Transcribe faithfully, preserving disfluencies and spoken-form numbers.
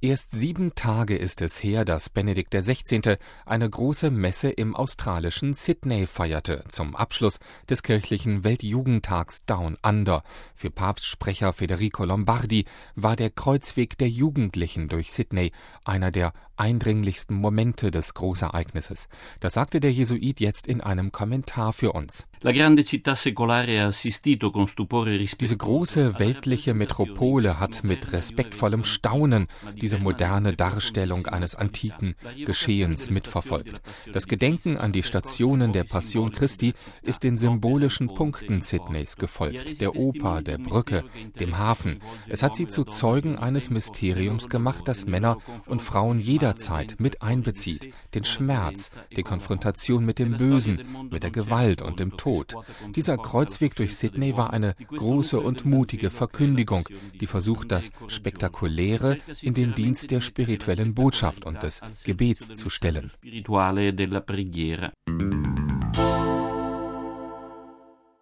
Erst sieben Tage ist es her, dass Benedikt der Sechzehnte eine große Messe im australischen Sydney feierte, zum Abschluss des kirchlichen Weltjugendtags Down Under. Für Papstsprecher Federico Lombardi war der Kreuzweg der Jugendlichen durch Sydney einer der eindringlichsten Momente des Großereignisses. Das sagte der Jesuit jetzt in einem Kommentar für uns. Diese große weltliche Metropole hat mit respektvollem Staunen diese moderne Darstellung eines antiken Geschehens mitverfolgt. Das Gedenken an die Stationen der Passion Christi ist den symbolischen Punkten Sydneys gefolgt, der Oper, der Brücke, dem Hafen. Es hat sie zu Zeugen eines Mysteriums gemacht, das Männer und Frauen jederzeit mit einbezieht, den Schmerz, die Konfrontation mit dem Bösen, mit der Gewalt und dem Tod. Dieser Kreuzweg durch Sydney war eine große und mutige Verkündigung, die versucht, das Spektakuläre in den Dienst der spirituellen Botschaft und des Gebets zu stellen.